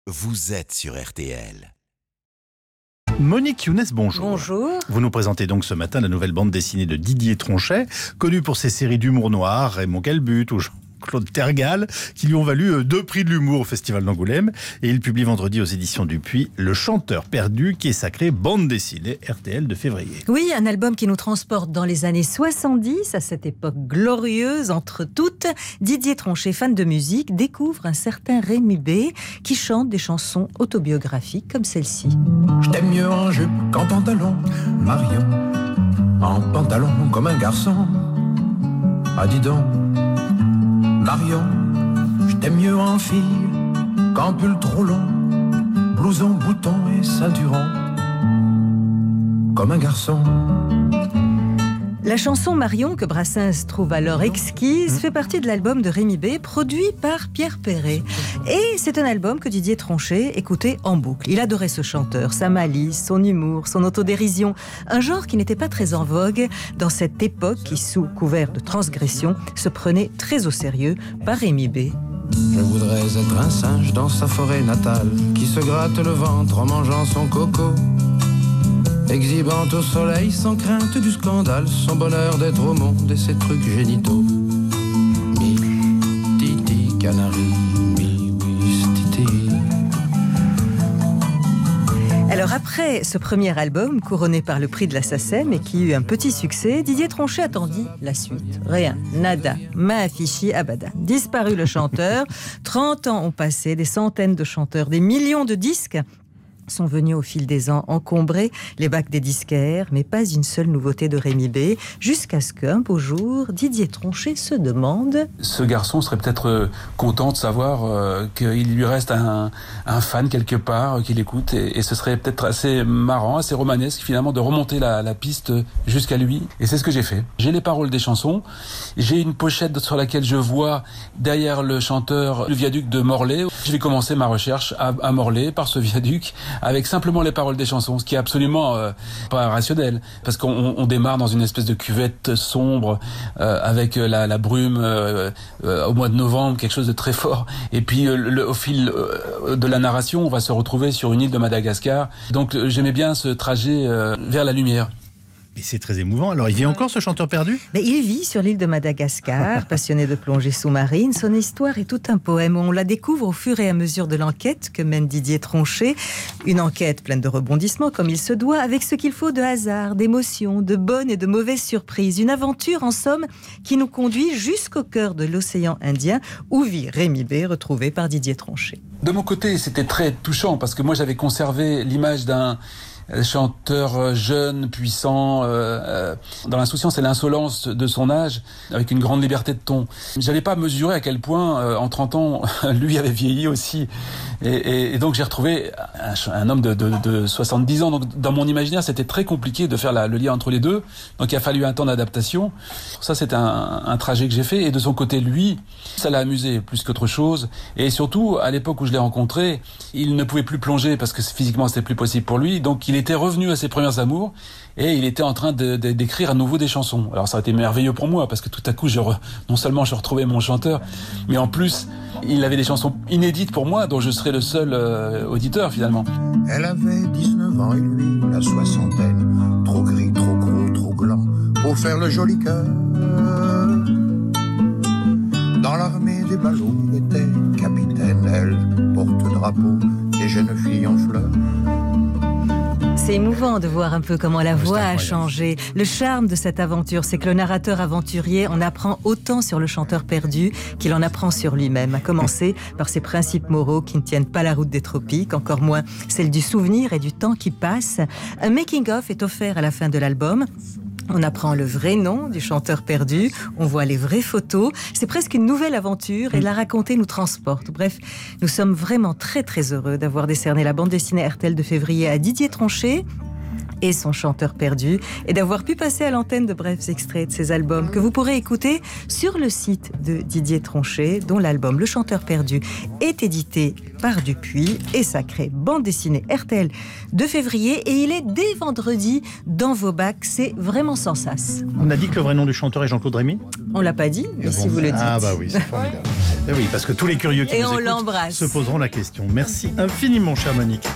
vous êtes sur RTL. Monique Younes, bonjour. Bonjour. Vous nous présentez donc ce matin la nouvelle bande dessinée de Didier Tronchet, connu pour ses séries d'humour noir, Raymond Calbut ou Claude Tergal, qui lui ont valu 2 prix de l'humour au Festival d'Angoulême. Et il publie vendredi aux éditions Dupuis Le Chanteur Perdu, qui est sacré bande dessinée RTL de février. Oui, un album qui nous transporte dans les années 70, à cette époque glorieuse entre toutes. Didier Tronchet, fan de musique, découvre un certain Rémi B qui chante des chansons autobiographiques comme celle-ci. Je t'aime mieux en jupe qu'en pantalon, Marion. En pantalon comme un garçon. Ah dis donc, Marion, je t'aime mieux en fille qu'en pull trop long, blouson, bouton et ceinturon. Comme un garçon. La chanson Marion, que Brassens trouve alors exquise, fait partie de l'album de Rémi B, produit par Pierre Perret. Et c'est un album que Didier Tronchet écoutait en boucle. Il adorait ce chanteur, sa malice, son humour, son autodérision. Un genre qui n'était pas très en vogue dans cette époque qui, sous couvert de transgression, se prenait très au sérieux par Rémi B. Je voudrais être un singe dans sa forêt natale, qui se gratte le ventre en mangeant son coco, exhibant au soleil sans crainte du scandale, son bonheur d'être au monde et ses trucs génitaux. Mi, titi, canari, mi, oui, titi. Alors après ce premier album, couronné par le prix de la SACEM et qui eut un petit succès, Didier Tronchet attendit la suite. Rien, nada, ma affichi abada. Disparu le chanteur, 30 ans ont passé, des centaines de chanteurs, des millions de disques sont venus au fil des ans encombrer les bacs des disquaires, mais pas une seule nouveauté de Rémi B, jusqu'à ce qu'un beau jour, Didier Tronchet se demande... Ce garçon serait peut-être content de savoir qu'il lui reste un fan quelque part, qu'il écoute, et ce serait peut-être assez marrant, assez romanesque finalement de remonter la piste jusqu'à lui. Et c'est ce que j'ai fait. J'ai les paroles des chansons, j'ai une pochette sur laquelle je vois derrière le chanteur le viaduc de Morlaix. Je vais commencer ma recherche à Morlaix par ce viaduc, avec simplement les paroles des chansons, ce qui est absolument pas rationnel, parce qu'on démarre dans une espèce de cuvette sombre, avec la brume au mois de novembre, quelque chose de très fort, et puis au fil de la narration, on va se retrouver sur une île de Madagascar, donc j'aimais bien ce trajet vers la lumière. Et c'est très émouvant. Alors, il vit encore, ce chanteur perdu ? Mais il vit sur l'île de Madagascar, passionné de plongée sous-marine. Son histoire est tout un poème. On la découvre au fur et à mesure de l'enquête que mène Didier Tronchet. Une enquête pleine de rebondissements, comme il se doit, avec ce qu'il faut de hasard, d'émotions, de bonnes et de mauvaises surprises. Une aventure, en somme, qui nous conduit jusqu'au cœur de l'océan Indien, où vit Rémi B, retrouvé par Didier Tronchet. De mon côté, c'était très touchant, parce que moi, j'avais conservé l'image d'un chanteur jeune, puissant, dans l'insouciance et l'insolence de son âge, avec une grande liberté de ton. J'avais pas mesuré à quel point, en 30 ans, lui avait vieilli aussi. Et donc j'ai retrouvé un homme de 70 ans. Donc dans mon imaginaire, c'était très compliqué de faire le lien entre les deux. Donc il a fallu un temps d'adaptation. Ça, c'est un trajet que j'ai fait. Et de son côté, lui, ça l'a amusé plus qu'autre chose. Et surtout, à l'époque où je l'ai rencontré, il ne pouvait plus plonger parce que physiquement, c'était plus possible pour lui. Donc il était revenu à ses premiers amours et il était en train d'écrire à nouveau des chansons. Alors ça a été merveilleux pour moi parce que tout à coup, non seulement je retrouvais mon chanteur, mais en plus, il avait des chansons inédites pour moi dont je serais le seul auditeur finalement. Elle avait 19 ans et lui la soixantaine. Trop gris, trop gros, trop gland pour faire le joli cœur. Dans l'armée des ballots, il était capitaine. Elle porte-drapeau des jeunes filles en fleurs. C'est émouvant de voir un peu comment la voix a changé. Le charme de cette aventure, c'est que le narrateur aventurier en apprend autant sur le chanteur perdu qu'il en apprend sur lui-même, à commencer par ses principes moraux qui ne tiennent pas la route des tropiques, encore moins celle du souvenir et du temps qui passe. Un making-of est offert à la fin de l'album. On apprend le vrai nom du chanteur perdu, on voit les vraies photos. C'est presque une nouvelle aventure et la raconter nous transporte. Bref, nous sommes vraiment très très heureux d'avoir décerné la bande dessinée RTL de février à Didier Tronchet. et son chanteur perdu, et d'avoir pu passer à l'antenne de brefs extraits de ses albums que vous pourrez écouter sur le site de Didier Tronchet, dont l'album Le Chanteur perdu est édité par Dupuis et sacré bande dessinée RTL de février, et il est dès vendredi dans vos bacs. C'est vraiment sans sas. On a dit que le vrai nom du chanteur est Jean-Claude Rémy ? On l'a pas dit, mais si vous le dites. Ah bah oui, c'est formidable. Et oui, parce que tous les curieux qui et nous on écoutent l'embrasse. se poseront la question. Merci infiniment, chère Monique.